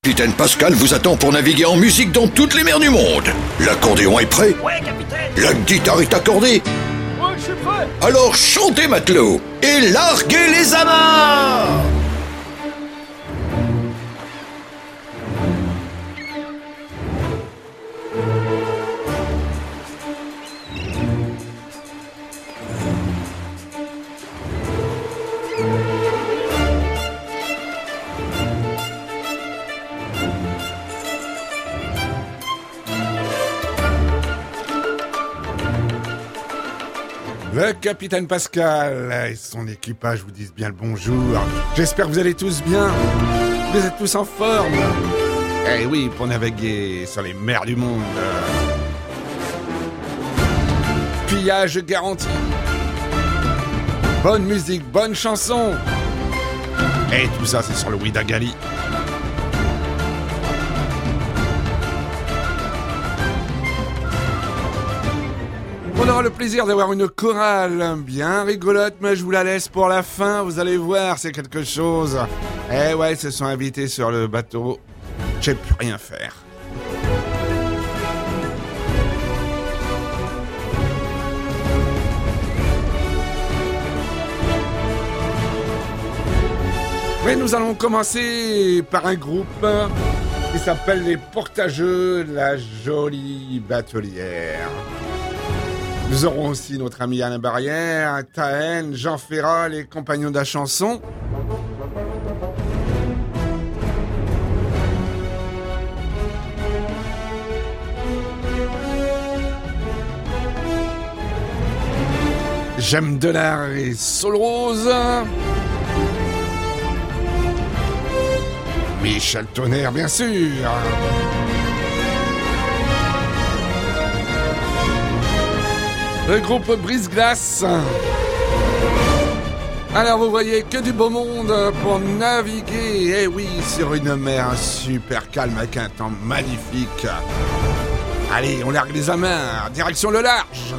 capitaine Pascal vous attend pour naviguer en musique dans toutes les mers du monde. L'accordéon est prêt? Ouais, capitaine. La guitare est accordée? Ouais, je suis prêt. Alors chantez, matelot, et larguez les amarres! Le capitaine Pascal et son équipage vous disent bien le bonjour. J'espère que vous allez tous bien. Vous êtes tous en forme. Eh oui, pour naviguer sur les mers du monde. Pillage garanti. Bonne musique, bonne chanson. Et tout ça, c'est sur le Ouidagali. On aura le plaisir d'avoir une chorale bien rigolote, mais je vous la laisse pour la fin, vous allez voir, c'est quelque chose. Eh ouais, ils se sont invités sur le bateau, j'ai pu rien faire. Mais nous allons commencer par un groupe qui s'appelle les Portageux, la jolie batelière. Nous aurons aussi notre ami Alain Barrière, Tahen, Jean Ferrat, les compagnons de la chanson. J'aime Delard et Saul Rose. Michel Tonnerre, bien sûr. Le groupe Brise-Glace. Alors vous voyez que du beau monde pour naviguer, eh oui, sur une mer super calme avec un temps magnifique. Allez, on largue les amarres, direction le large.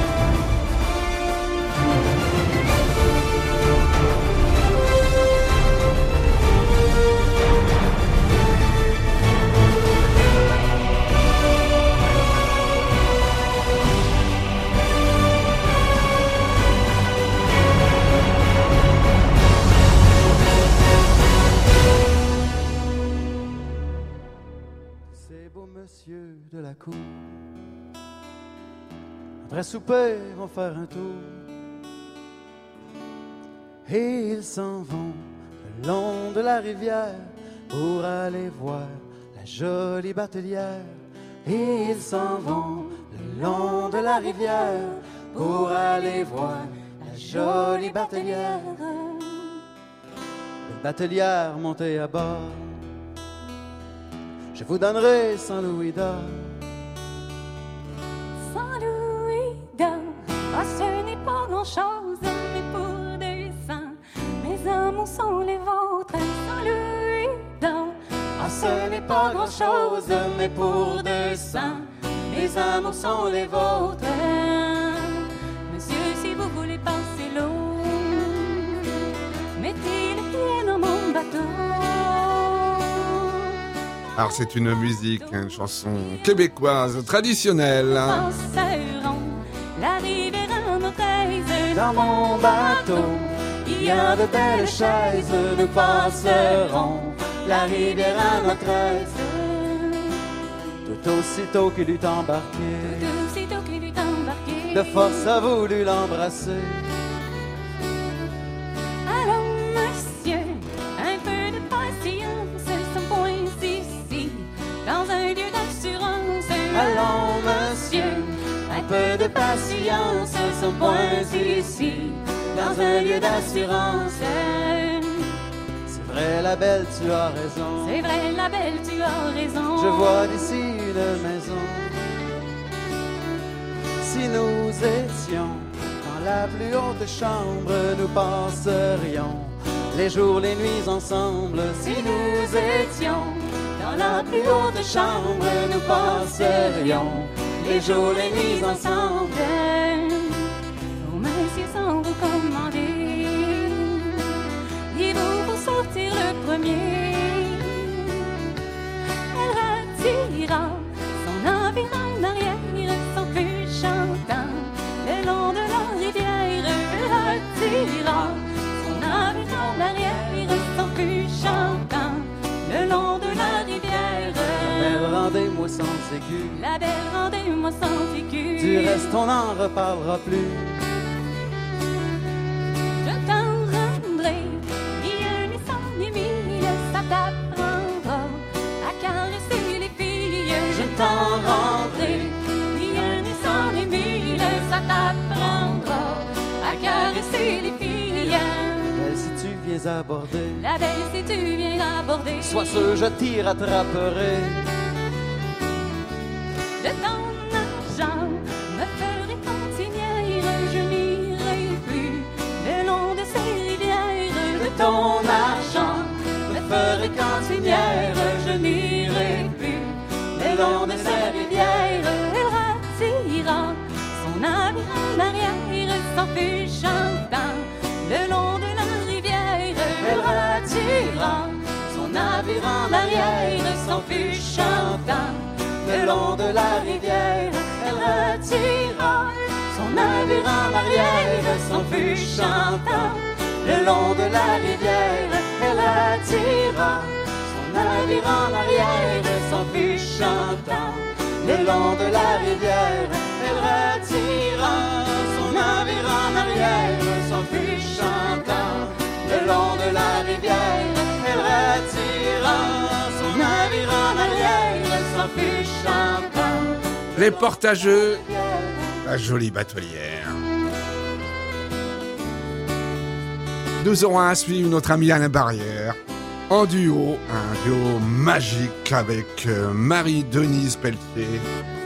Monsieur de la cour, après souper, vont faire un tour et ils s'en vont le long de la rivière pour aller voir la jolie batelière. Et ils s'en vont le long de la rivière pour aller voir la jolie batelière. Le batelière montée à bord, je vous donnerai 100 louis d'or. 100 louis d'or, ah, ce n'est pas grand-chose, mais pour 200, mes amours sont les vôtres. 100 louis d'or, ah, ce n'est pas grand-chose, mais pour 200, mes amours sont les vôtres. Monsieur, si vous voulez passer l'eau, mettez les pieds dans mon bateau. Alors c'est une musique, une chanson québécoise traditionnelle. Passeront la rivière à notre aise. Dans mon bateau, il y a de belles chaises. Nous passerons la rivière à notre aise. Tout aussitôt qu'il eut embarqué, Tout aussitôt qu'il eut embarqué, de force a voulu l'embrasser. Allons, monsieur, un peu de patience, son point ici, dans un lieu d'assurance. Allons, monsieur, un peu de patience, son point ici, dans un lieu d'assurance. C'est vrai, la belle, tu as raison. C'est vrai, la belle, tu as raison. Je vois d'ici une maison. Si nous étions dans la plus haute chambre, nous passerions les jours, les nuits ensemble. Si nous étions dans la plus haute chambre, nous passerions les jours, les nuits ensemble. Oh, monsieur, sans vous commander, il vous faut sortir le premier. rendez-moi sans aigu. La belle, rendez-moi sans aigu. Du reste, on n'en reparlera plus. Je t'en rendrai, bien et cent et mille, ça t'apprendra à caresser les filles. Je t'en rendrai, bien et cent et mille, ça t'apprendra à caresser les filles. Si tu viens aborder, La belle, si tu viens aborder, sois sûr, je t'y rattraperai. de ton argent me ferai continuer, je n'irai plus le long de ces rivières. De ton argent me ferai cantinière, je n'irai plus le long de ces rivières. Elle ratira son navire en arrière, s'en fichant le long de la rivière. Elle ratira son navire en arrière, s'en fichant le long de la rivière. Elle ratira son navire en arrière, s'en fichant le long de la rivière. Elle ratira son navire en arrière, s'en fichant le long de la rivière. Elle ratira son navire en arrière, s'en fichant le long de la rivière. Elle ratira son navire en arrière, s'en fichant Les portageux, la jolie batelière. Nous aurons à suivre notre ami Alain Barrière en duo, un duo magique avec Marie-Denise Pelletier.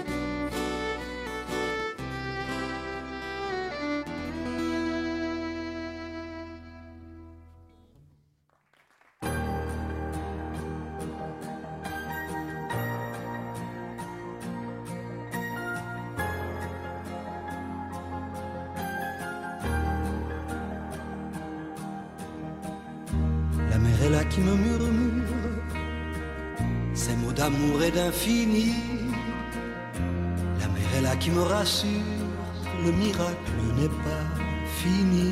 La mer est là qui me murmure ces mots d'amour et d'infini. La mer est là qui me rassure, le miracle n'est pas fini.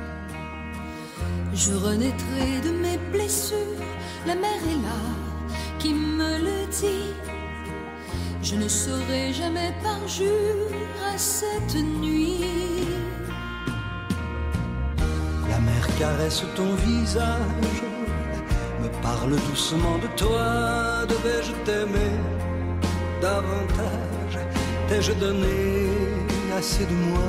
Je renaîtrai de mes blessures, la mer est là qui me le dit. Je ne serai jamais parjure à cette nuit. La mer caresse ton visage, me parle doucement de toi. Devais-je t'aimer davantage? T'ai-je donné assez de moi?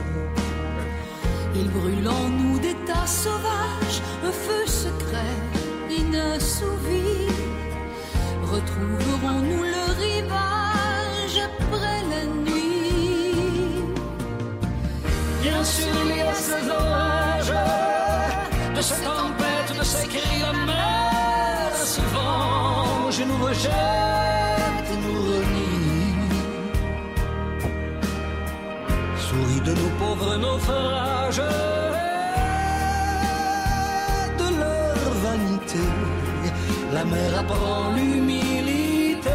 Il brûle en nous des tas sauvages, un feu secret inassouvi. Retrouverons-nous le rivage après la nuit? Bien sûr, il y a ces orages, de ces tempêtes, de ces cris de mer. Ce vent, je nous rejette et nous renie. Souris de nos pauvres naufrages, de leur vanité. La mer apprend l'humilité.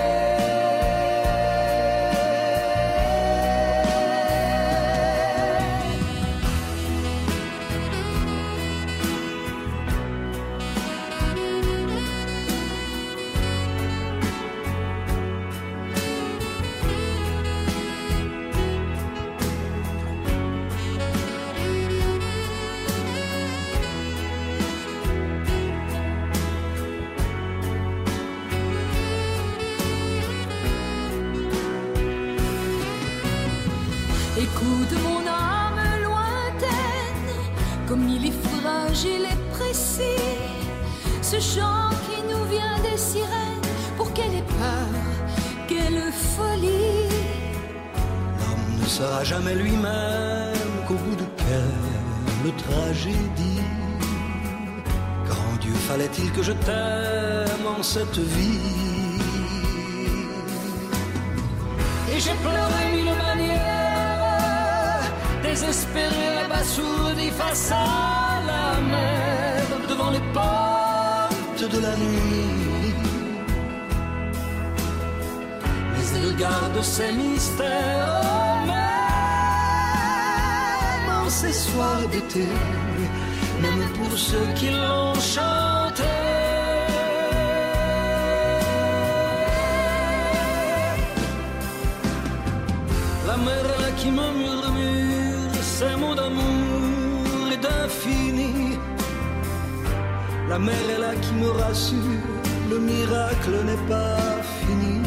Écoute mon âme lointaine, comme il est fragile et précis. Ce chant qui nous vient des sirènes, pour quelle ait peur, quelle folie. L'homme ne sera jamais lui-même qu'au bout de quelle tragédie. Grand Dieu, fallait-il que je t'aime en cette vie? Et j'ai pleuré mille manières, désespéré, abasourdi face à la mer, devant les portes De la nuit, mais elle garde ses mystères. Même en ces soirs d'été, même pour ceux qui l'ont chanté. qui me murmure ces mots d'amour et d'infini. La mer est là qui me rassure, le miracle n'est pas fini.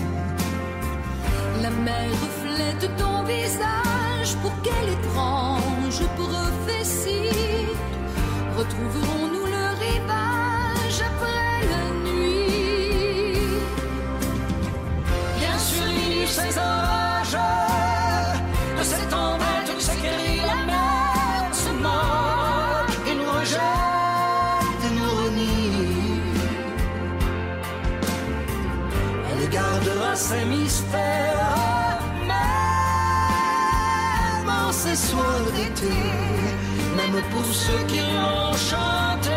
La mer reflète ton visage, pour quelle étrange prophétie. Retrouverons-nous le rivage après la nuit? Bien sûr, il y eut ces orages, de cette tempête où s'écrit la mer se moque et nous rejette et nous renie. Elle gardera ses mystères, même en ces soirs d'été, même pour ceux qui l'ont chanté.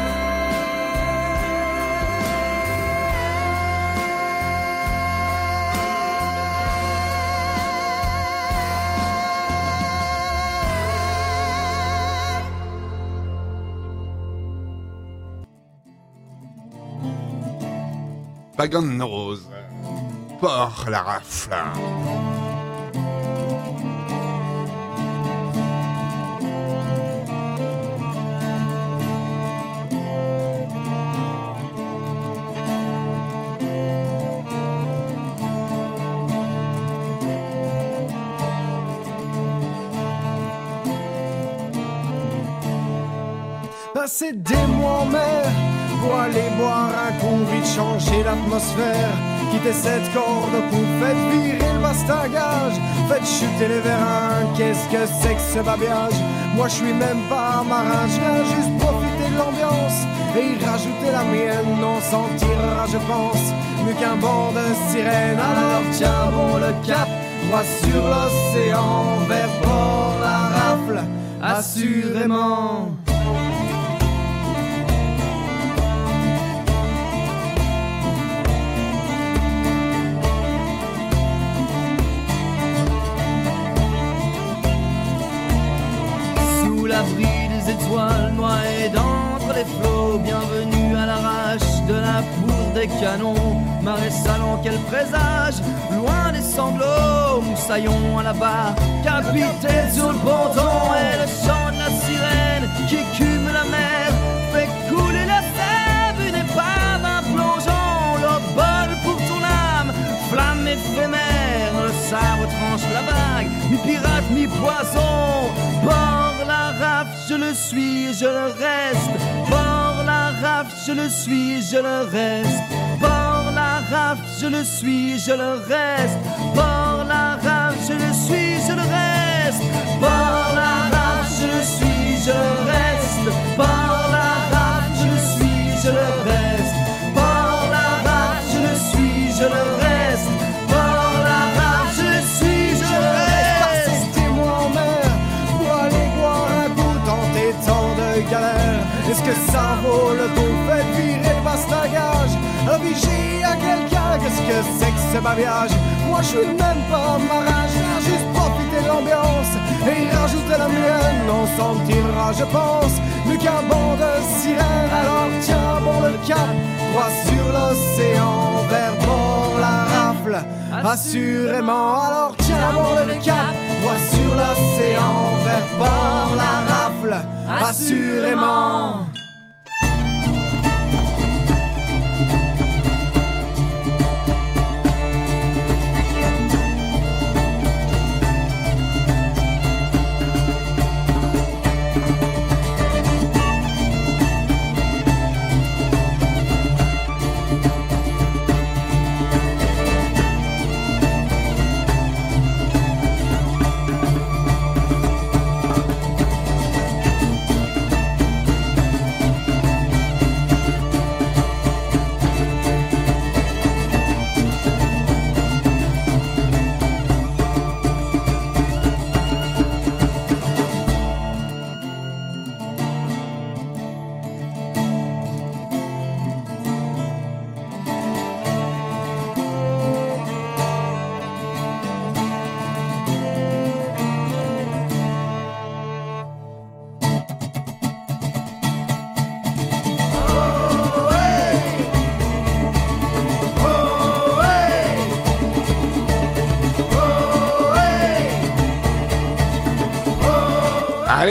Pagan Rose, Port la Rafle. Passer des mois en mer pour aller boire un coup, vite changer l'atmosphère, quitter cette corde pour faire virer le bastingage, faites chuter les vérins. Qu'est-ce que c'est que ce babillage? Moi je suis même pas marin, je viens juste profiter de l'ambiance et y rajouter la mienne. On s'en tirera je pense mieux qu'un banc de sirènes. Alors tiens bon le cap, droit sur l'océan, vers Port la Rafle, assurément. L'abri des étoiles noyées d'entre les flots, bienvenue à l'arrache de la poudre des canons. Marais salon, quel présage, loin des sanglots, moussaillons à la barre, capitaine sur le ponton, et le chant de la sirène qui écume la mer fait couler la sève, une épave, un plongeon, le bol pour ton âme, flamme éphémère, le sabre tranche la vague, mi-pirate, mi-poisson. Port la Rafle, je le suis et je le reste. Port la Rafle, je le suis et je le reste. Port la Rafle, je le suis et je le reste. Port la Rafle, je le suis, je le reste. Port la Rafle, je le suis, je le reste. Port la Rafle, je le suis, je le reste. Port la Rafle, je le suis, je le reste. Port la Rafle, je le suis, je le reste. Tant de galères, est-ce que ça vaut le coup? Faites virer le bastingage, la vigie à quelqu'un, qu'est-ce que c'est que ce babillage? Moi je suis même pas marin, je viens juste profiter de l'ambiance et y rajouter la mienne. On s'en tirera je pense mieux qu'un banc de sirènes. Alors tiens bon le cap, droit sur l'océan, vers Port la Rafle, assurément. Alors tiens bon le cap, droit sur l'océan, vers Port la Rafle, assurément.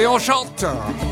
on chante.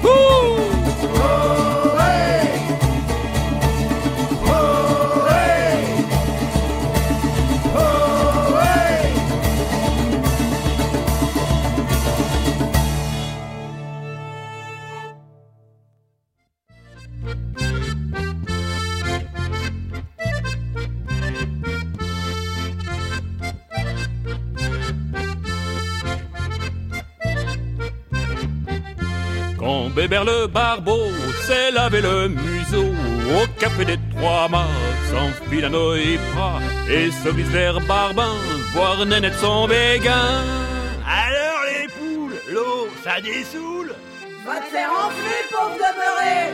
Quand Bébert le barbeau s'est lavé le museau au café des Trois Mâts, s'enfile à Noépra et se glisse vers Barbin, voir Nénette son béguin. Alors les poules, l'eau, ça dessoule. Va te faire enfler, pauvre demeuré.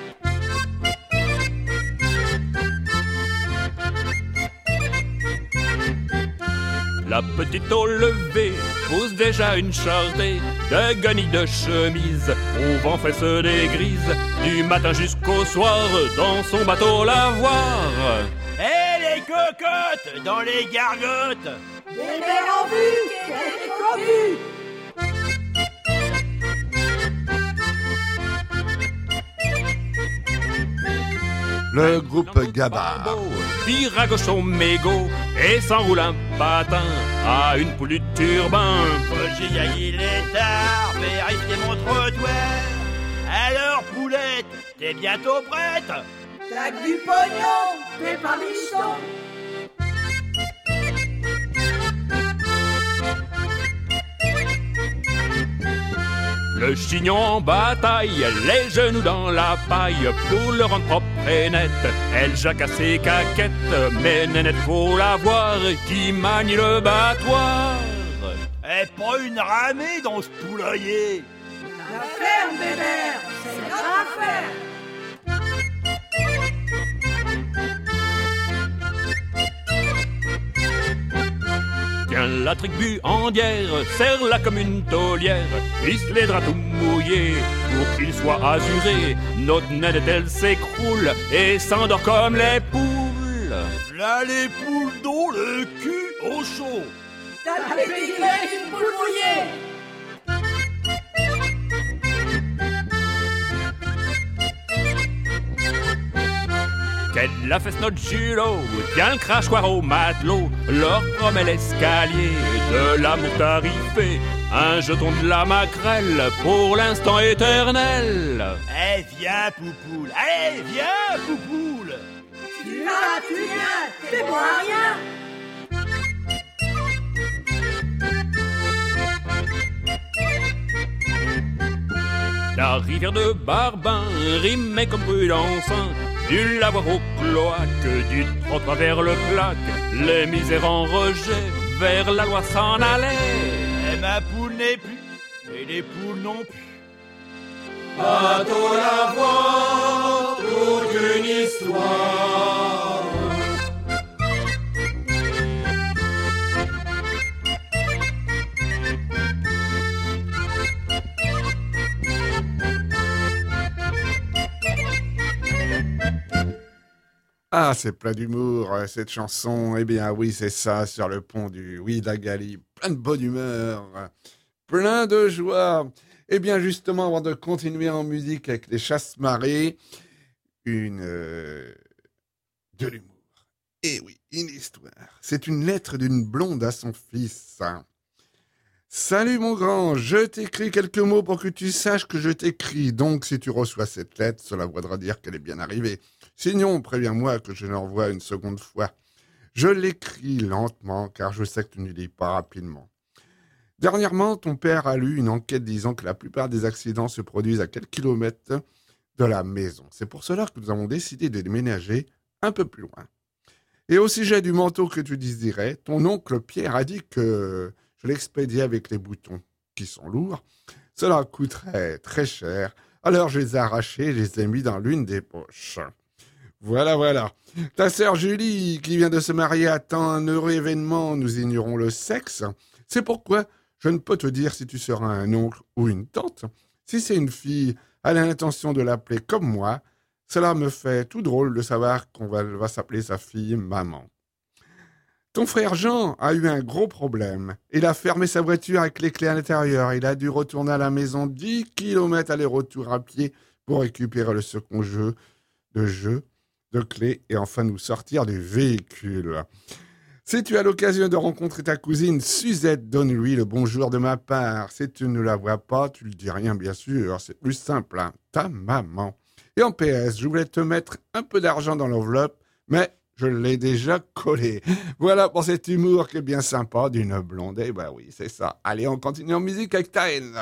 La petite au lever pousse déjà une charretée de guenilles de chemise au vent fait se dégrise du matin jusqu'au soir dans son bateau lavoir. Eh les cocottes dans les gargotes. Bébé en vue, quel cocu. Le groupe Gabba. Vire à gauche son mégot et s'enroule un patin à une poule du turbin. Faut que j'aille il est tard, vérifier mon trottoir. Alors poulette, t'es bientôt prête? T'as que du pognon, t'es pas michton. Le chignon en bataille, les genoux dans la paille, pour le rendre propre et net, elle jacasse ses caquettes, mais Nénette faut la voir, qui manie le battoir. Eh, pas une ramée dans ce poulailler. La ferme, Bébert, c'est notre affaire. Tiens la tribu endière, serre-la comme une taulière, hisse les draps tout mouillés, pour qu'ils soient azurés. Notre Nénette elle s'écroule et s'endort comme les poules. Là les poules d'eau, le cul au chaud. T'as pédigré une poule mouillée. Qu'elle la fesse notre Julot, tiens le crachoir au matelot, leur promet l'escalier de l'amour tarifé, un jeton de la maquerelle pour l'instant éternel. Eh viens Poupoule, allez viens Poupoule. Tu viens, t'es bon à rien. La rivière de Barbin rimait comme prudence, du lavoir au cloaque, du trottoir vers le claque, les misères en rejet vers la loi s'en allaient. Et ma poule n'est plus, et les poules non plus. Bateau lavoir, toute une histoire. Ah, c'est plein d'humour, cette chanson. Eh bien, oui, c'est ça, sur le pont du Ouidagali. Plein de bonne humeur, plein de joie. Eh bien, justement, avant de continuer en musique avec les Chasse-Marées, de l'humour. Eh oui, une histoire. C'est une lettre d'une blonde à son fils. Salut mon grand, je t'écris quelques mots pour que tu saches que je t'écris. Donc, si tu reçois cette lettre, cela voudra dire qu'elle est bien arrivée. Sinon, préviens-moi que je l'envoie une seconde fois. Je l'écris lentement, car je sais que tu ne lis pas rapidement. Dernièrement, ton père a lu une enquête disant que la plupart des accidents se produisent à quelques kilomètres de la maison. C'est pour cela que nous avons décidé de déménager un peu plus loin. Et au sujet du manteau que tu désirais, ton oncle Pierre a dit que je l'expédiais avec les boutons, qui sont lourds. Cela coûterait très cher. Alors je les ai arrachés et je les ai mis dans l'une des poches. Voilà. Ta sœur Julie, qui vient de se marier, attend un heureux événement. Nous ignorons le sexe. C'est pourquoi je ne peux te dire si tu seras un oncle ou une tante. Si c'est une fille, elle a l'intention de l'appeler comme moi. Cela me fait tout drôle de savoir qu'on va s'appeler sa fille maman. Ton frère Jean a eu un gros problème. Il a fermé sa voiture avec les clés à l'intérieur. Il a dû retourner à la maison 10 km aller-retour à pied pour récupérer le second jeu de clés et enfin nous sortir du véhicule. Si tu as l'occasion de rencontrer ta cousine Suzette, donne-lui le bonjour de ma part. Si tu ne la vois pas, tu le dis rien bien sûr, c'est plus simple, hein. Ta maman. Et en PS, je voulais te mettre un peu d'argent dans l'enveloppe, mais je l'ai déjà collé. Voilà pour cet humour qui est bien sympa d'une blonde. Eh ben oui, c'est ça. Allez, on continue en musique avec Taïn.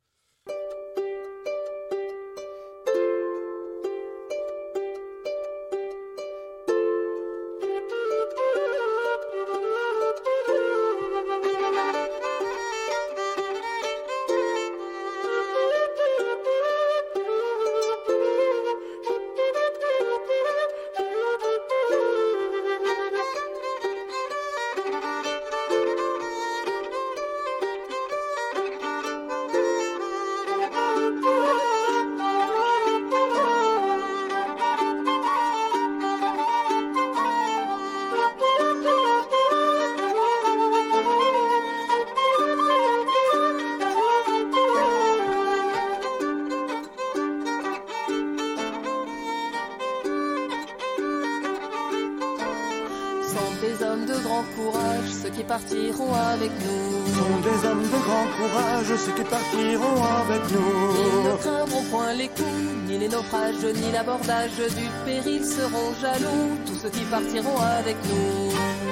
Partiront avec nous. Sont des hommes de grand courage, ceux qui partiront avec nous. Ils ne craindront point les coups, ni les naufrages, ni l'abordage du péril seront jaloux. Tous ceux qui partiront avec nous.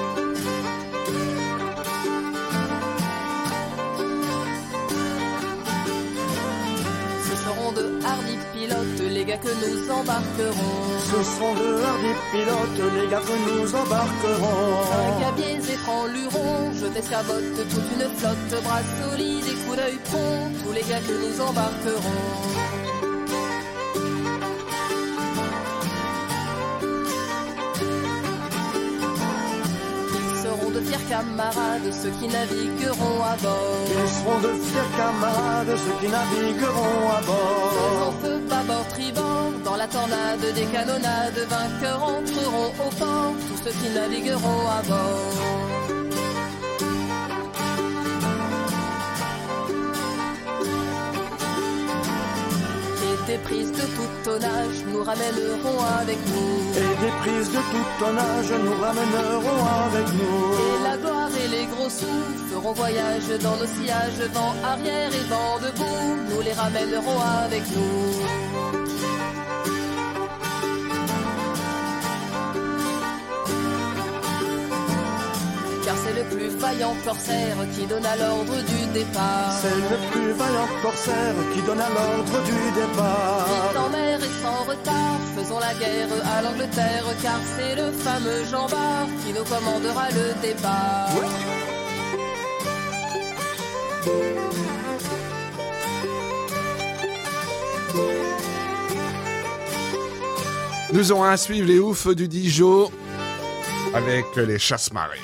De hardis pilotes, les gars que nous embarquerons. Ce seront de hardis pilotes, les gars que nous embarquerons. Gabiers et francs lurons, je t'escabote toute une flotte, bras solides et coups d'œil prompt, tous les gars que nous embarquerons. De fiers camarades, ceux qui navigueront à bord. Ils seront de fiers camarades, ceux qui navigueront à bord. Faisant feu, bâbord, tribord, dans la tornade des canonnades, vainqueurs entreront au port, tous ceux qui navigueront à bord. Des prises de tout tonnage nous ramèneront avec nous. Et des prises de tout tonnage nous ramèneront avec nous. Et la gloire et les gros sous feront voyage dans nos sillages, vent arrière et vent debout, nous les ramènerons avec nous. Car c'est le plus vaillant corsaire qui donne à l'ordre du départ. C'est le plus vaillant corsaire qui donne à l'ordre du départ. Vite en mer et sans retard, faisons la guerre à l'Angleterre, car c'est le fameux Jean Bart qui nous commandera le départ. Nous aurons à suivre les oufs du Dijon avec les chasse-marées.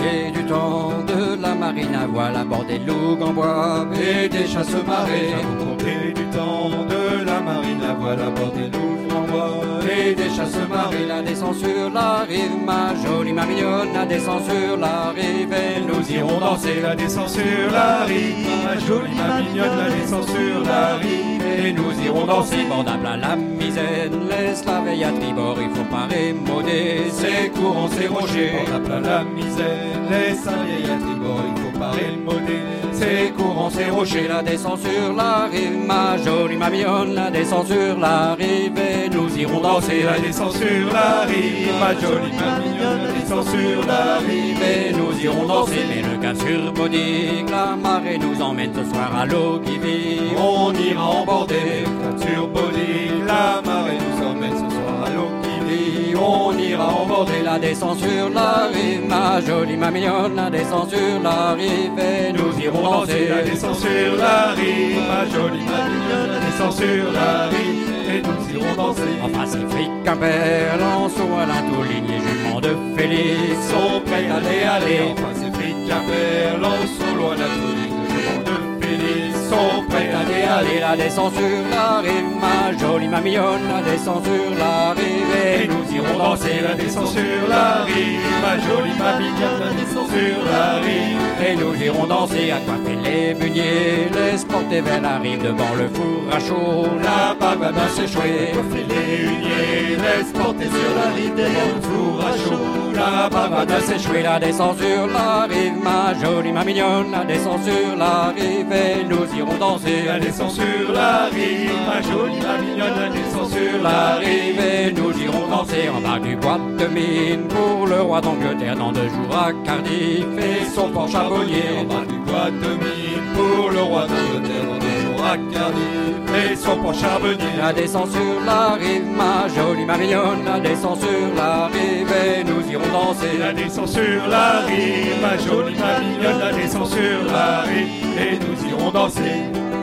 compter du temps de la marine à voile, à bord des loups en bois et des chasse-marées. À vous compter du temps de la marine à voile, à bord des loups en bois et des chasse-marées. La descend sur la rive, ma jolie, ma mignonne, la descend sur la rive et nous irons danser. La descend sur la rive, ma jolie, ma mignonne, la descend sur la rive et nous irons danser. Bordable à la misaine, laisse la veille à tribord, il faut pas rémauder ces courants, ces rochers. Bordable à la misaine, laisse la veille à tribord, il faut pas rémauder ces courants, ces rochers. La descend sur la rive, ma jolie, ma mignonne, la descend sur la rive et nous irons danser. La descend sur la rive, ma jolie, ma mignonne, la descend sur la rive et nous irons danser. Mais le cap sur Bodic, la marée nous emmène ce soir à l'eau qui vit. On ira en bordée, le cap sur Bodic, la marée nous emmène ce soir à l'eau qui vit. On ira en bordée, la descend sur la rive, ma jolie, ma mignonne, la descend sur la rive et nous irons danser. La descend sur la rive, ma jolie, ma mignonne, la descend sur la rive et nous irons danser. En Pacifique, Quimper, Lançon, Alain, Touligne et jument de Félix sont prêts à aller. En Pacifique, Quimper, Lançon, loin la Touligne, jument de Félix sont prêts à aller. La descend sur la rive, ma jolie, ma mignonne, la descend sur la rive et nous irons danser. La descend sur la rive, ma jolie, ma mignonne, la descend sur la rive et nous irons danser. À coiffer les buniers, laisse porter vers la rive devant le four à chaud. La bave va s'échouer. Coiffer les huniers, laisse porter sur la rive devant le four à chaud. La bave va s'échouer. La descend sur la rive, ma jolie, ma mignonne, la descend sur la rive et nous irons danser. La descend sur la rive, ma jolie, ma mignonne, la descend sur la rive et nous irons danser en bas du bois de mine pour le roi d'Angleterre dans 2 jours à Cardiff et son port charbonnier. En bas du bois de mine pour le roi d'Angleterre dans 2 jours à Cardiff et son port charbonnier. La descend sur la rive, ma jolie, ma mignonne, la descend sur la rive et nous irons danser. La descend sur la rive, ma jolie, ma mignonne, la descend sur la rive et nous irons danser.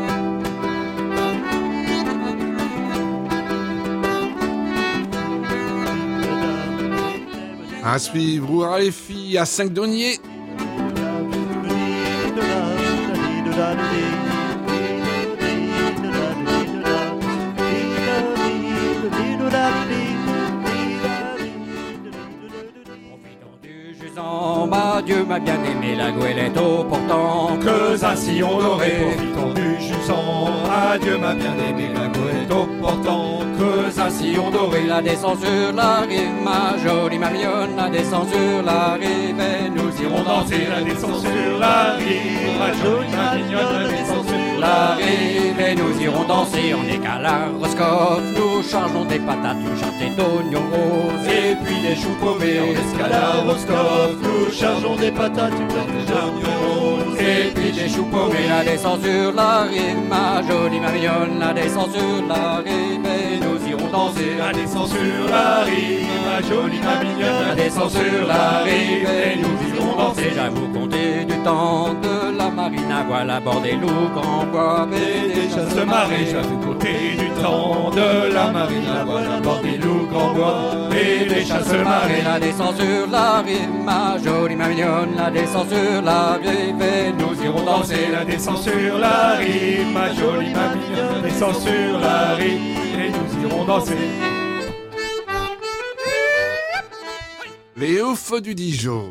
À suivre, Hurrah les filles à Saint-Denier. Dieu m'a bien aimé, la goélette au portant, que un sillon doré. Profitons du jusant, adieu m'a bien aimé, la goélette au portant, que un sillon doré. La descend sur la rive, ma jolie, ma mignonne, la descend sur la rive et nous irons danser. La descend sur la rive, ma jolie, ma mignonne, la descend sur la rive et nous irons danser. En écala Roscoff, nous chargeons des patates, une chartée d'oignons roses et puis des choux paumés. En escala Roscoff, nous chargeons des patates, une chartée d'oignons roses et puis des choux paumés. La descend sur la rive, ma jolie, ma mignonne, la descend sur la rive et nous irons danser. La descend sur la rive, ma jolie, ma mignonne, la descend sur la rive et nous irons danser. J'avoue compter du temps de la marine à voile, à bord des loups en bois et des chasse-marées. J'avoue compter du temps de la marine à voile, à bord des loups en bois et des chasse-marées. La descend sur la rive, ma jolie, ma mignonne, la descend sur la rive et nous irons danser. La descend sur la rive, ma jolie, ma mignonne, descend sur la rive et nous irons danser. Les oufs du Dijon.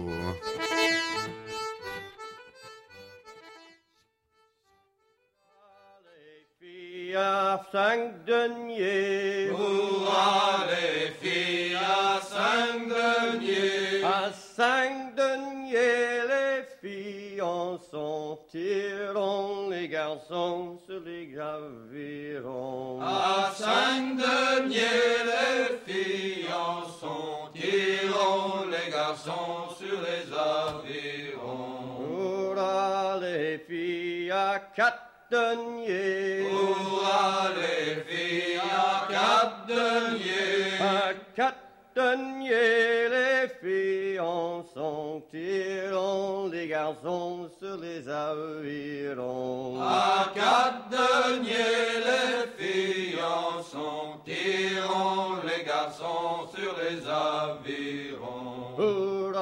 À Saint-Denier, hurrah les filles à Saint-Denier. À Saint-Denier, les filles en sont tirant, les garçons se les aviront. À Saint-Denier, les filles en sont tirant, les garçons sur les avirons. Hurrah les filles à Quatre-Deniers, hurrah les filles à Quatre-Deniers. À Quatre-Deniers, les filles en sont tirant, les garçons sur les avirons. À Quatre-Deniers, les filles en sont tirant, les garçons sur les avirons. Hurrah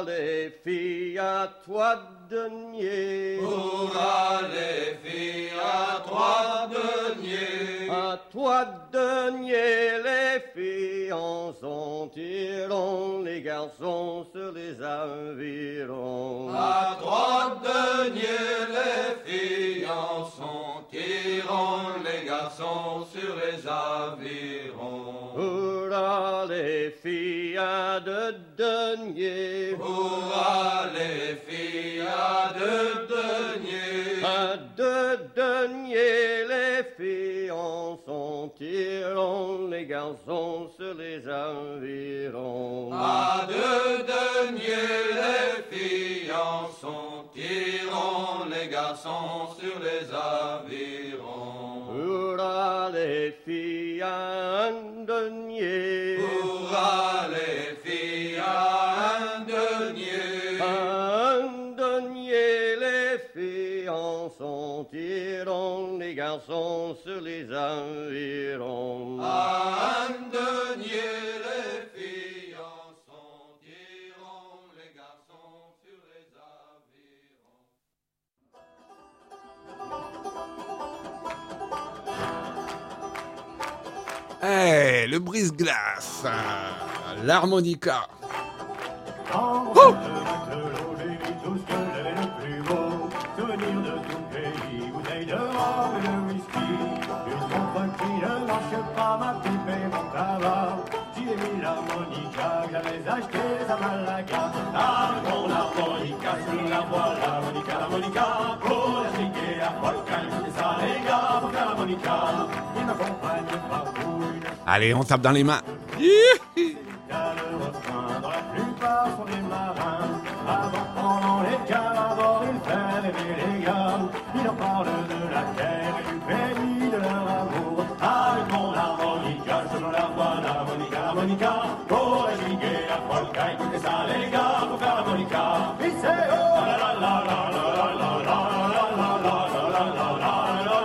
les filles, à toi denier. Hurrah les filles, à toi denier. À toi denier, les filles en sentiront, les garçons sur les aviront. À trois deniers, les filles en sentiront, les garçons sur les aviront. Hurrah les filles à de deniers. Hurrah les filles à deux deniers. À de deniers, les filles en sentiront, les garçons sur les aviront. À deux deniers, les filles en sentiront, les garçons sur les aviront. Hurrah les filles à un denier. Hurrah les filles à un denier. À un denier, les filles en sentiront, les garçons sur les aviront. À un denier, les filles en sentiront, les garçons sur les aviront. Eh, le brise-glace, l'harmonica. Quand on matelot, j'ai vu tout ce que j'avais le plus beau. Souvenir de tout pays, bouteille de rhum et de whisky. Une montre qui ne marche pas, ma pipe et mon tabac. J'y ai mis l'harmonica que j'avais acheté à Malaga. Avec mon harmonica, sur la voile, l'harmonica. Pour la chic et la polka, c'est ça les gars, pour faire l'harmonica. Ils m'accompagnent partout. Allez, on tape dans les mains. Dans la plupart sont des marins. Avant, pendant les cales, à bord, ils font rêver les gars. Ils leur parlent de la terre et du pays de leur amour. Avec mon harmonica, je leur la voix, l'harmonica. Pour la gigue et la polka, écoutez ça les gars, pour faire l'harmonica. Et c'est oh la la la la la la la la la la la la.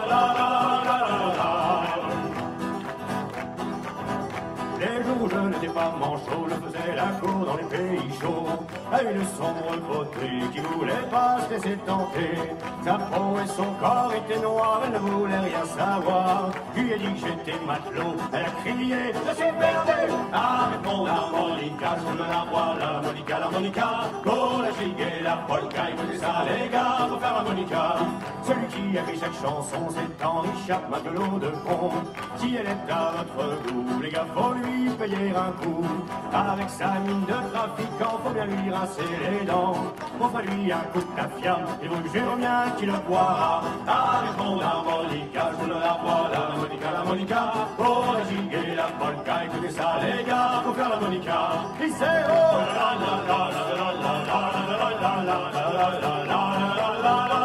Les jours où je n'étais pas manchot, je faisais la cour dans les pays chauds. À une sombre beauté qui voulait pas se laisser tenter. Sa peau et son corps étaient noirs, elle ne voulait rien savoir. Je lui ai dit que j'étais matelot, elle a crié, je suis perdu. Avec mon harmonica, je me la vois, l'harmonica. Pour la gigue et la polka, écoutez ça les gars, pour faire l'harmonica. Celui qui a écrit cette chanson, c'est Henri Chap, matelot de pont. Si elle est à votre goût, les gars, faut lui payer un coup. Avec sa mine de trafiquant, faut bien lui rincer les dents. On fera lui un coup de tafia, et vous jure bien qu'il le boira. Avec mon harmonica, je le la vois, l'harmonica. Pour la gigue et la polka, écoutez ça les gars, faut faire l'harmonica. Et c'est oh la la la la la la la la la la la la la.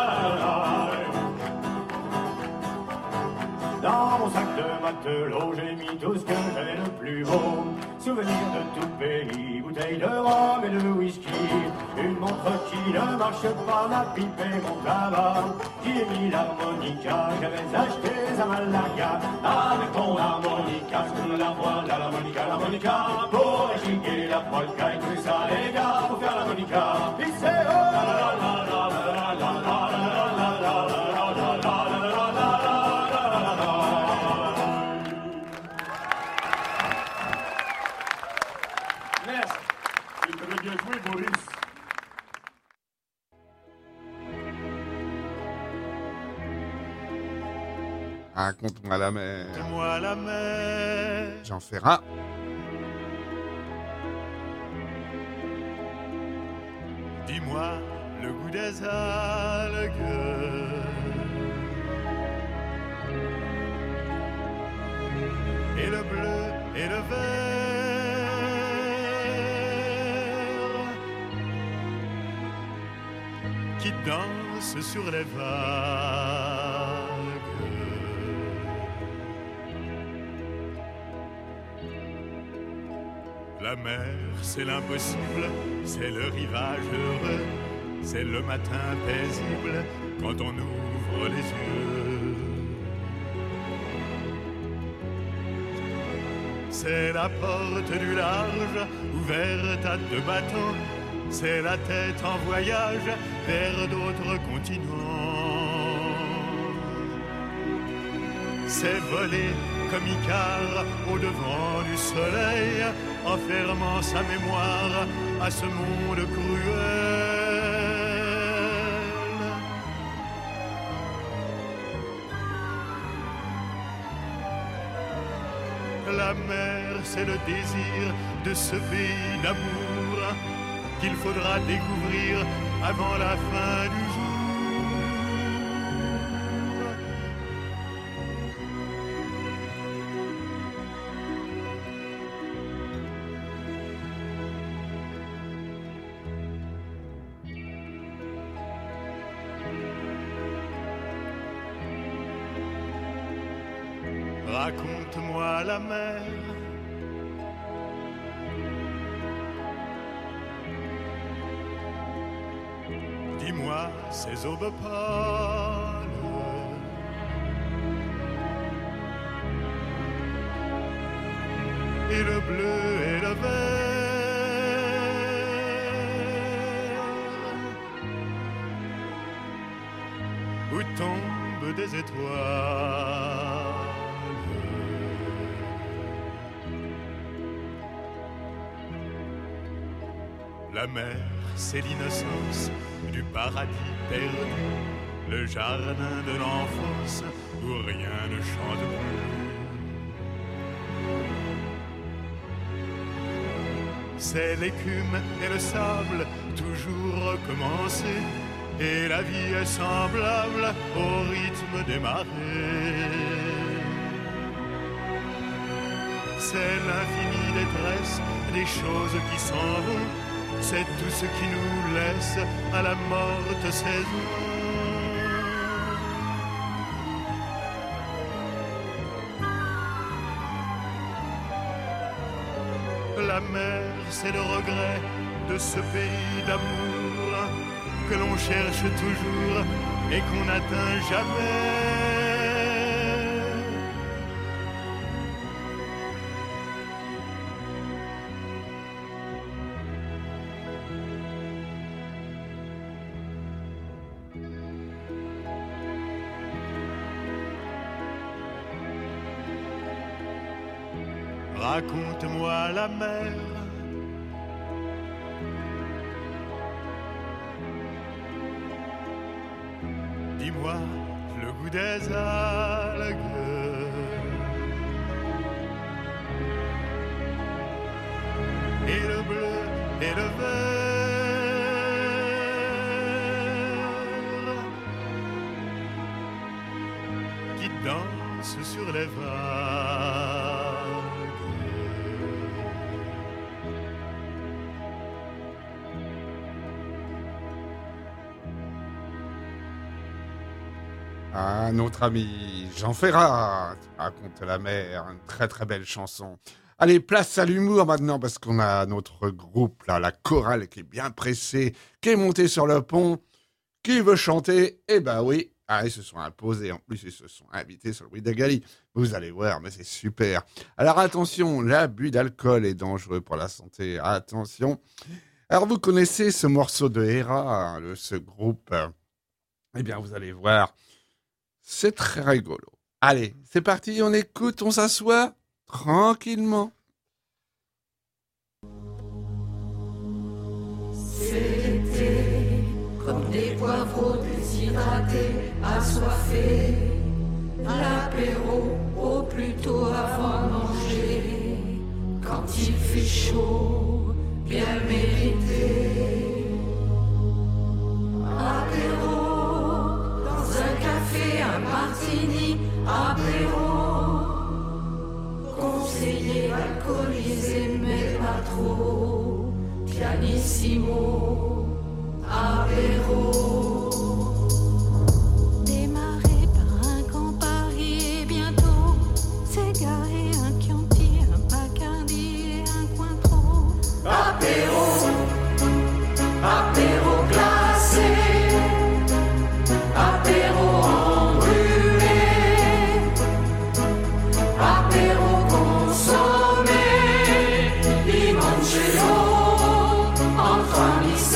Dans mon sac de matelot, j'ai mis tout ce que j'avais le plus beau. Souvenir de tout pays, bouteille de rhum et de whisky. Une montre qui ne marche pas, ma pipe et mon tabac. J'y ai mis l'harmonica que j'avais acheté à Malaga. Avec mon harmonica, je la voix, l'harmonica. Pour la gigue et la polka, écoutez ça les gars, pour faire l'harmonica. Et c'est oh la la la la la la la la la la. Bien joué, Boris. Raconte-moi la mer. Raconte-moi la mer. Jean Ferrat. Dis-moi le goût des algues. Et le bleu et le vert. Qui danse sur les vagues. La mer, c'est l'impossible, c'est le rivage heureux, c'est le matin paisible quand on ouvre les yeux. C'est la porte du large, ouverte à deux bateaux, c'est la tête en voyage vers d'autres continents. C'est voler comme Icare au-devant du soleil, enfermant sa mémoire à ce monde cruel. La mer, c'est le désir de ce pays d'amour qu'il faudra découvrir avant la fin du jour. Raconte-moi la mer. Dis-moi ces aubes pâles. Et le bleu et le vert. Où tombent des étoiles. La mer, c'est l'innocence du paradis perdu, le jardin de l'enfance où rien ne chante plus. C'est l'écume et le sable, toujours recommencer, et la vie est semblable au rythme des marées. C'est l'infinie détresse des choses qui s'en vont. C'est tout ce qui nous laisse à la morte saison. La mer, c'est le regret de ce pays d'amour que l'on cherche toujours et qu'on n'atteint jamais. Raconte-moi la mer. Dis-moi le goût des algues. Et le bleu et le vert qui dansent sur les vagues. Ah, notre ami Jean Ferrat raconte la mer, une très très belle chanson. Allez, place à l'humour maintenant, parce qu'on a notre groupe, là, la chorale, qui est bien pressée, qui est montée sur le pont, qui veut chanter. Eh ben oui, ils se sont imposés, en plus ils se sont invités sur le Louis Dagali. Vous allez voir, mais c'est super. Alors attention, l'abus d'alcool est dangereux pour la santé, attention. Alors vous connaissez ce morceau de Héra, ce groupe, eh bien vous allez voir, c'est très rigolo. Allez, c'est parti, on écoute, on s'assoit tranquillement. C'est l'été, comme des poivrons déshydratés, assoiffés. L'apéro au plus tôt avant de manger. Quand il fait chaud, bien mérité. Apéro, dans un café, un martini, apéro. Conseiller alcoolisé, mais pas trop. Pianissimo, apéro. Démarré par un grand Paris et bientôt s'égarer un Chianti, un Bacardi et un Cointreau. Apéro, apéro glacé, apéro embrumé, apéro consommé, limoncello entre amis.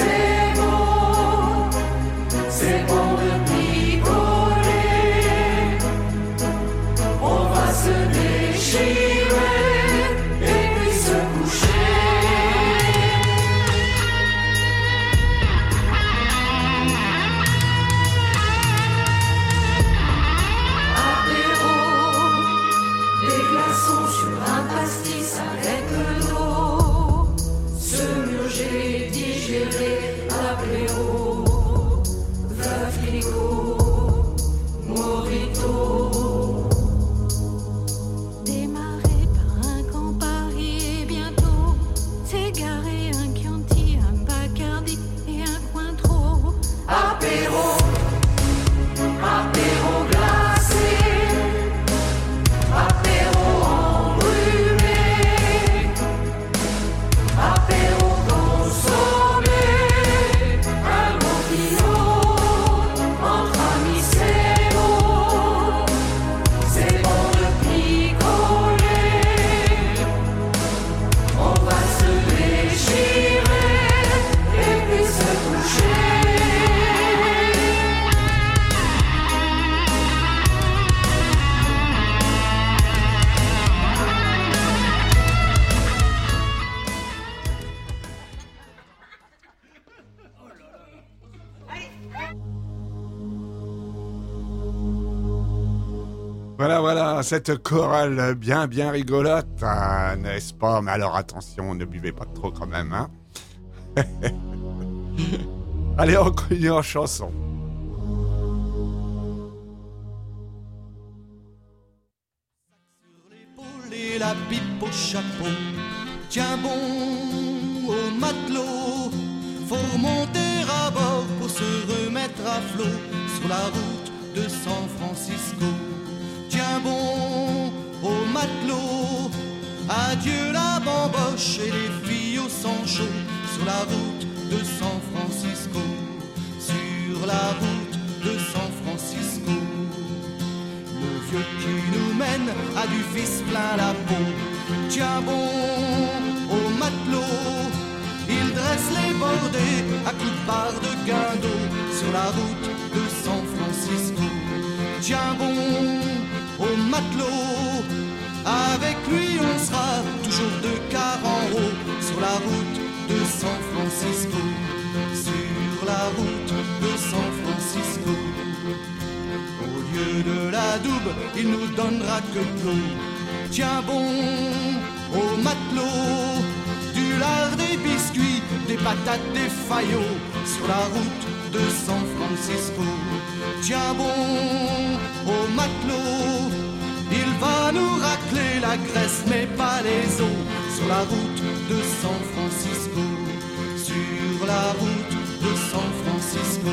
déchiré à l'apéro, veuve illico, morito. Démarré par un camp Paris et bientôt s'égarer un Chianti, un Bacardi et un Cointreau. Apéro, apéro glacé, apéro enrhumé, apéro consommé, un bon kilo, entre amis c'est beau, c'est bon de picoler, on va se déchirer et puis se coucher. Voilà, cette chorale bien rigolote, n'est-ce pas? Mais alors attention, ne buvez pas trop quand même, hein. Allez, on continue en chanson. Et la pipe au chapeau. Tiens bon au matelot, faut remonter à bord pour se remettre à flot sur la route de San Francisco. Tiens bon au matelot, adieu la bamboche et les filles au sang chaud sur la route de San Francisco. Sur la route de San Francisco. Le vieux qui nous mène a du vice plein la peau. Tiens bon au matelot, il dresse les bordées à coups de barre de guindeau sur la route de San Francisco. Tiens bon au matelot, avec lui on sera toujours deux quarts en haut sur la route de San Francisco. Sur la route de San Francisco. Au lieu de la double, il nous donnera que de l'eau. Tiens bon au matelot, du lard, des biscuits, des patates, des faillots sur la route de San Francisco. Tiens bon au matelot, il va nous racler la graisse mais pas les os sur la route de San Francisco. Sur la route de San Francisco.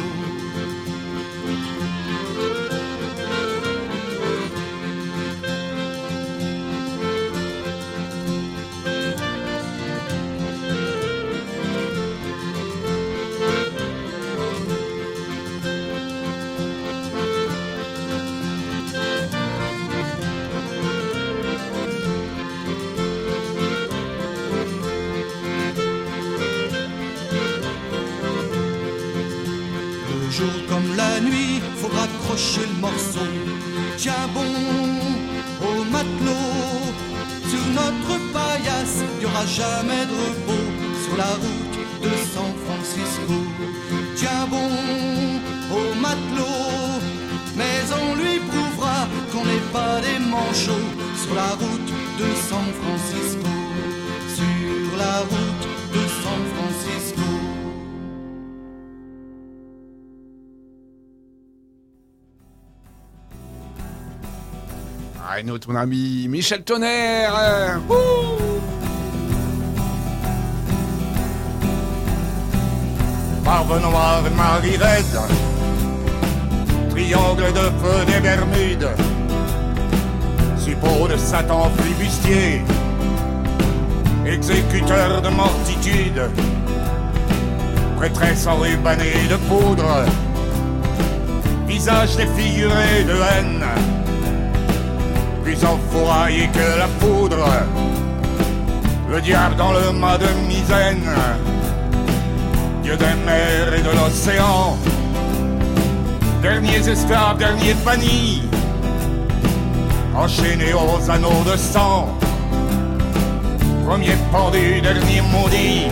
Comme la nuit, faut raccrocher le morceau. Tiens bon au matelot, sur notre paillasse, y aura jamais de repos sur la route de San Francisco. Tiens bon au matelot, mais on lui prouvera qu'on n'est pas des manchots sur la route de San Francisco. Sur la route de San Francisco. Ah, et nous, ton ami Michel Tonnerre. Barbe noire et Marie raide, triangle de feu des Bermudes, suppôt de Satan flibustier, exécuteur de mortitude, prêtresse enrubannée de poudre, visage défiguré de haine, plus enfouraillé que la poudre, le diable dans le mât de misaine, Dieu des mers et de l'océan, derniers esclaves, derniers bannis, enchaînés aux anneaux de sang, premier pendu, dernier maudit.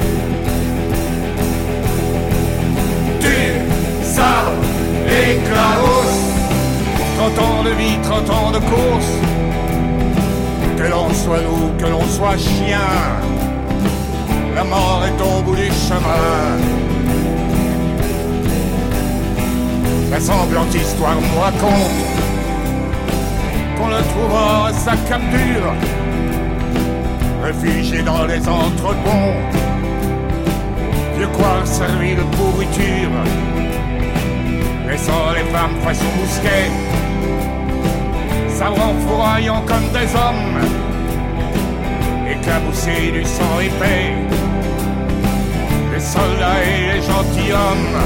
Tu, ça, éclaos, 30 ans de vie, 30 ans de course, que l'on soit loup, que l'on soit chien, la mort est au bout du chemin. la sanglante histoire me raconte qu'on le trouvera à sa capture, réfugié dans les entrepôts, vieux quoi servi de pourriture, laissant les femmes façon mousquet, sabrant fourraillant comme des hommes, éclaboussés du sang épais, les soldats et les gentilshommes.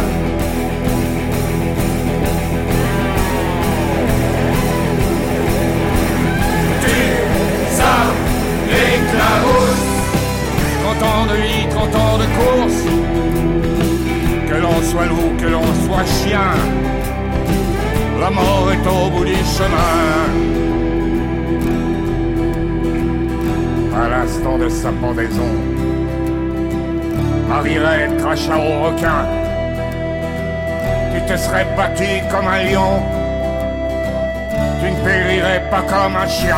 L'éclabousse, 30 ans de vie, 30 ans de course, que l'on soit loup, que l'on soit chien, la mort est au bout du chemin. À l'instant de sa pendaison, Marie-Reine cracha au requin. Tu te serais battu comme un lion, tu ne périrais pas comme un chien.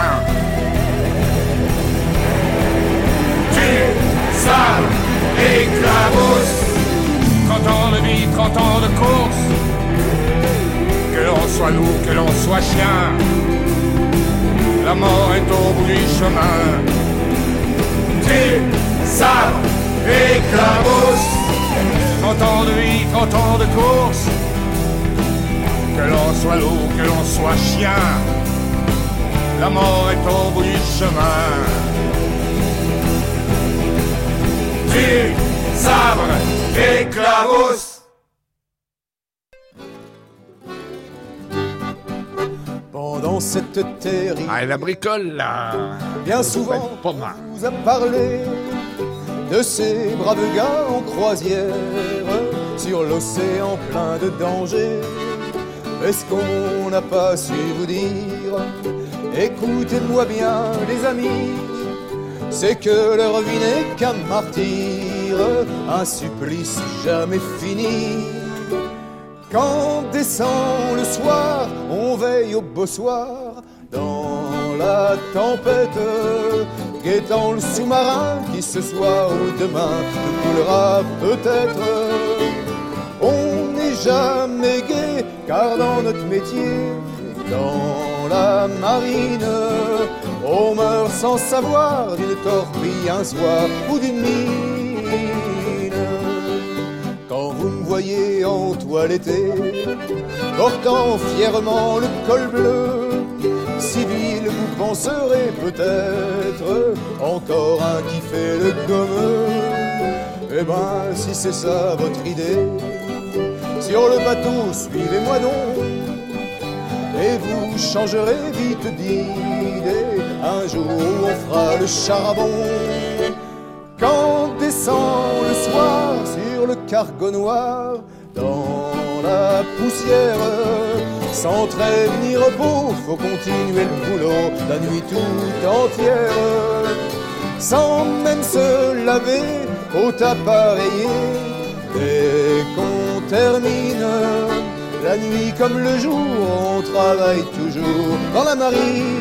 Sable, éclabousse, 30 ans de vie, 30 ans de course, que l'on soit loup, que l'on soit chien, la mort est au bout du chemin. Sable, éclabousse, 30 ans de vie, 30 ans de course, que l'on soit loup, que l'on soit chien, la mort est au bout du chemin. Sabre, éclabousse. Pendant cette terrible... Ah, la bricole, là. Bien souvent, on vous a parlé de ces braves gars en croisière sur l'océan plein de dangers. Est-ce qu'on n'a pas su vous dire? Écoutez-moi bien, les amis, c'est que leur vie n'est qu'un martyre, un supplice jamais fini. Quand descend le soir, on veille au beau soir, dans la tempête, guettant le sous-marin qui ce soir ou demain nous coulera peut-être. On n'est jamais gai, car dans notre métier, dans la marine, on meurt sans savoir d'une torpille un soir ou d'une mine. Quand vous me voyez en toiletté, portant fièrement le col bleu, civil, vous penserez peut-être encore un qui fait le gommeux. Eh ben, si c'est ça votre idée, sur le bateau, suivez-moi donc, et vous changerez vite d'idée. Un jour on fera le charbon. Quand descend le soir sur le cargo noir, dans la poussière, sans trêve ni repos, faut continuer le boulot la nuit tout entière. Sans même se laver, faut appareiller. Dès qu'on termine, la nuit comme le jour, on travaille toujours dans la marine.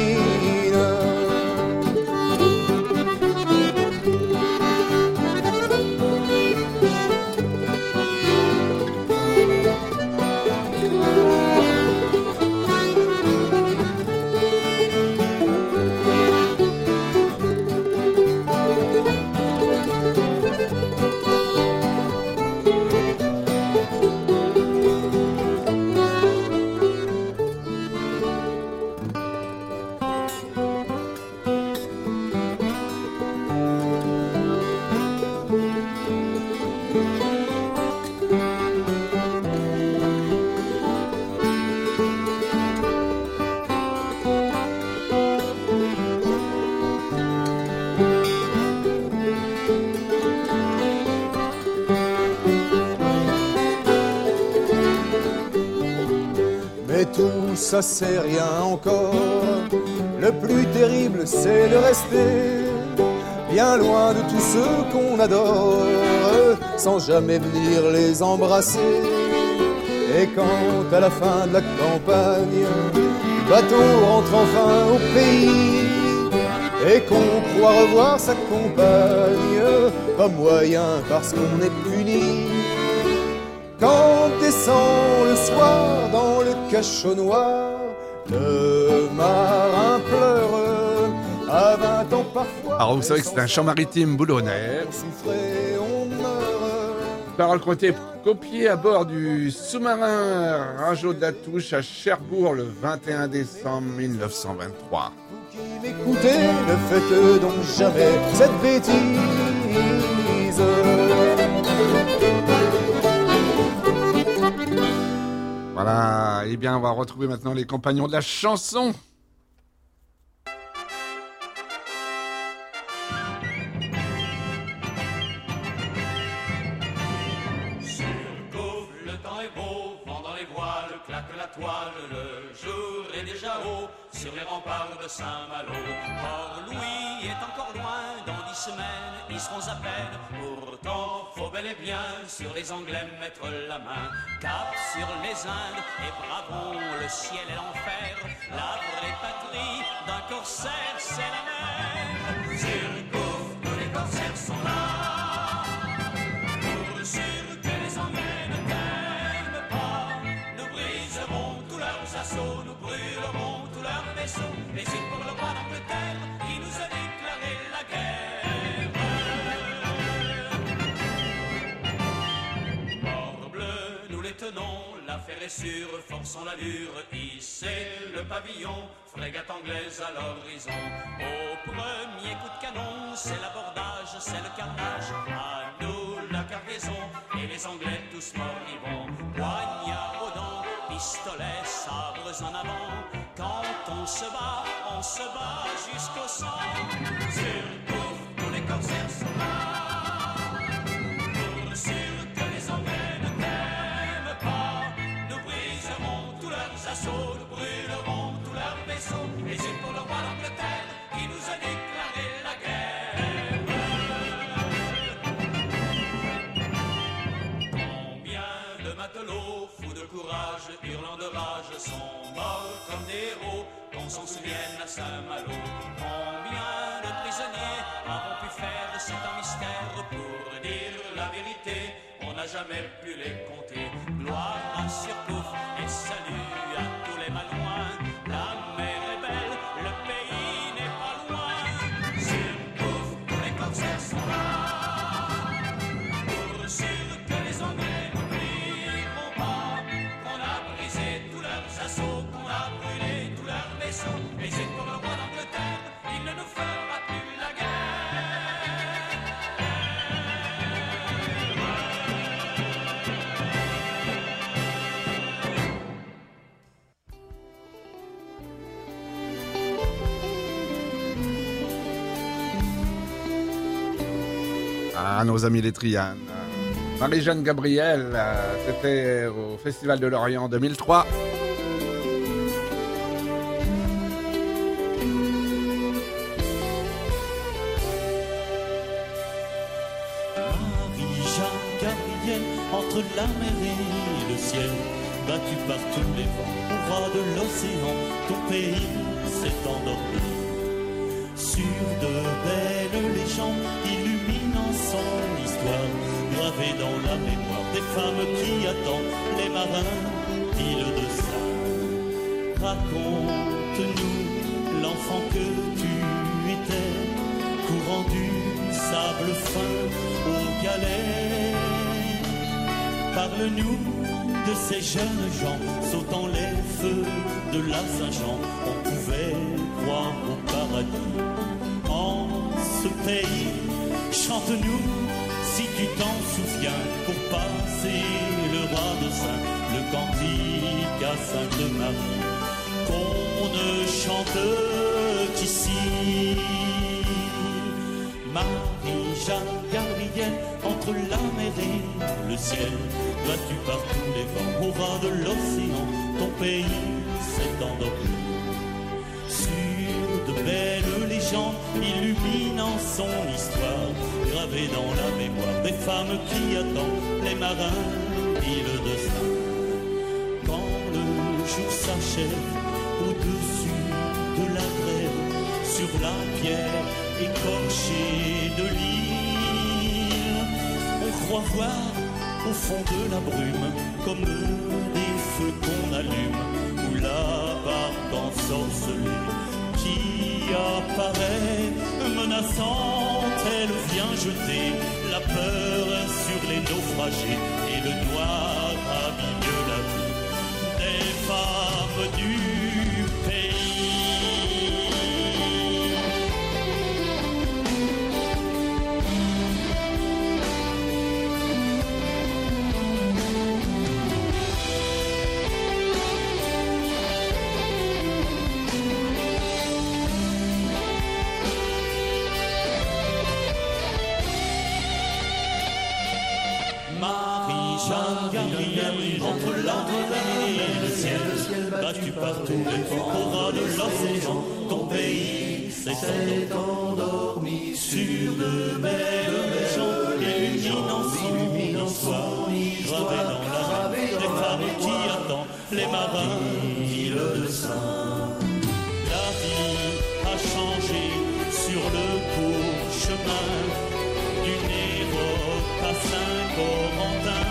Ça c'est rien encore, le plus terrible c'est de rester bien loin de tous ceux qu'on adore, sans jamais venir les embrasser. Et quand à la fin de la campagne, le bateau rentre enfin au pays, et qu'on croit revoir sa compagne, pas moyen parce qu'on est puni. Quand descend le soir dans le cachot noir, le marin pleure à 20 ans parfois. Alors vous savez que c'est un chant maritime boulonnais. Paroles qui ont été copiées à bord du sous-marin Rajo d'Atouche à Cherbourg le 21 décembre 1923. Vous qui m'écoutez, ne faites donc jamais cette bêtise. Voilà, et bien on va retrouver maintenant les compagnons de la chanson. Le jour est déjà haut sur les remparts de Saint-Malo. Port-Louis est encore loin, dans 10 semaines ils seront à peine. Pourtant, faut bel et bien sur les Anglais mettre la main. Cap sur les Indes et bravons le ciel et l'enfer. La vraie patrie d'un corsaire, c'est la mer. Sur Gouf, tous les corsaires sont là. Pour sûr que les Anglais ne t'aiment pas, nous briserons tous leurs assauts, nous brûlerons tous leurs vaisseaux. Et c'est pour le roi d'Angleterre qui nous a déclaré la guerre. Morbleu, nous les tenons, l'affaire est sûre, forçons l'allure, hissez le pavillon, frégate anglaise à l'horizon. Au premier coup de canon, c'est l'abordage, c'est le carnage, à nous la cargaison, et les Anglais tous moribonds. Poignards aux dents, pistolets, sabres en avant, quand on se bat jusqu'au sang. Sur Gouf, tous les corsaires sont là, pour sûr que les Anglais ne t'aiment pas, nous briserons tous leurs assauts, nous brûlerons tous leurs vaisseaux, et c'est pour le roi d'Angleterre qui nous a déclaré la guerre. Combien de matelots, fous de courage, hurlant de rage, sont morts comme des héros, qu'on s'en souvienne à Saint-Malo. Combien de prisonniers avons pu faire, c'est un mystère, pour dire la vérité, on n'a jamais pu les compter. Gloire à Surcouf et salut à tous les malouins, la mer est belle, le pays n'est pas loin. Surcouf, tous les corsaires sont là, pour sûr que les Anglais n'oublieront pas qu'on a brisé tous leurs assauts, qu'on a brûlé tous leurs vaisseaux, et c'est pour le roi d'Angleterre, il ne nous fera plus la guerre. Ah, nos amis les Trianes. Marie-Jeanne Gabriel, c'était au Festival de Lorient 2003. Marie-Jeanne Gabriel, entre la mer et le ciel, battu par tous les vents, au ras de l'océan, ton pays s'est endormi. Sur de belles légendes illuminant son histoire, gravée dans la mémoire des femmes qui attendent les marins d'île de Sable. Raconte-nous l'enfant que tu étais, courant du sable fin aux galets. Parle-nous de ces jeunes gens sautant les feux de la Saint-Jean. On pouvait croire au paradis en ce pays. Chante-nous si tu t'en souviens pour passer le roi de Saint, le cantique à Sainte-Marie qu'on ne chante qu'ici. Marie-Jeanne Gabriel, entre la mer et le ciel, battu par tous les vents, au ras de l'océan, ton pays s'est endormi. Sur de belles légendes illuminant son histoire, gravée dans la mémoire des femmes qui attendent les marins d'île de Saint. Quand le jour s'achève au-dessus de la grève, sur la pierre écorchée de l'île, on croit voir au fond de la brume, comme des feux qu'on allume, ou la barque ensorcelée qui apparaît, menaçante, elle vient jeter la peur sur les naufragés, et le noir habille la vie des femmes du pays. Marie-Jeanne Gabrielle, entre l'arbre et le ciel, battu par tous les courants de l'océan, ton pays s'est endormi sur de belles champs, illuminant son nid, gravé dans la rame, des femmes qui attendent les marins, île de sang. La vie a changé sur le court chemin du Hérault à Saint-Corentin.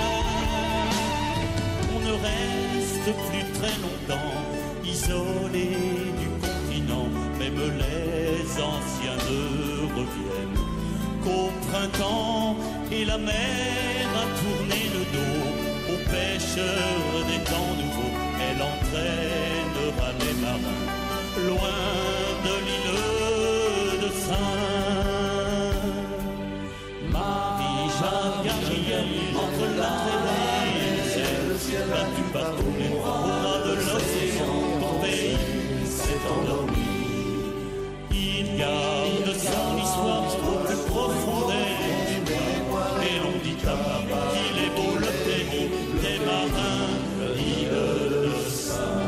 On ne reste plus très longtemps isolé du continent, même les anciens ne reviennent qu'au printemps, et la mer a tourné le dos aux pêcheurs des temps nouveaux. Elle entraînera les marins loin de l'île de Saint. Marie-Jeanne Gabrielle, entre l'entrée et le ciel, battue par tous les courants de l'océan, ton pays s'est endormi. Il garde son histoire au plus profond des mémoires, et l'on dit à Paris qu'il est beau le pays des marins, l'île de Saint.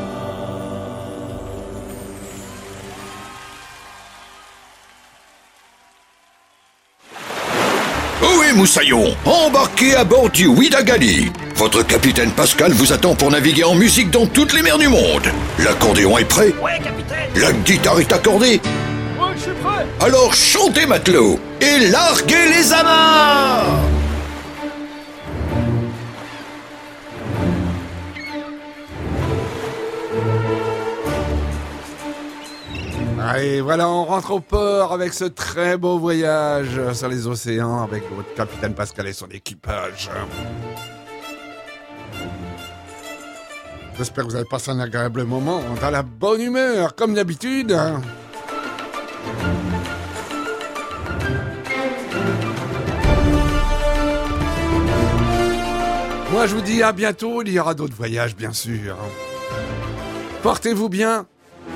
Ohé Moussaillon, embarquez à bord du Ouidagali. Votre capitaine Pascal vous attend pour naviguer en musique dans toutes les mers du monde. L'accordéon est prêt? Ouais, capitaine. La guitare est accordée? Ouais, je suis prêt. Alors chantez matelot et larguez les amarres. Allez, voilà, on rentre au port avec ce très beau voyage sur les océans avec votre capitaine Pascal et son équipage. J'espère que vous avez passé un agréable moment, dans la bonne humeur, comme d'habitude. Moi, je vous dis à bientôt, il y aura d'autres voyages, bien sûr. Portez-vous bien.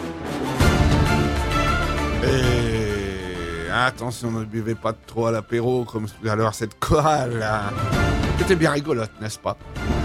Et attention, ne buvez pas trop à l'apéro, comme tout à l'heure cette chorale. C'était bien rigolote, n'est-ce pas?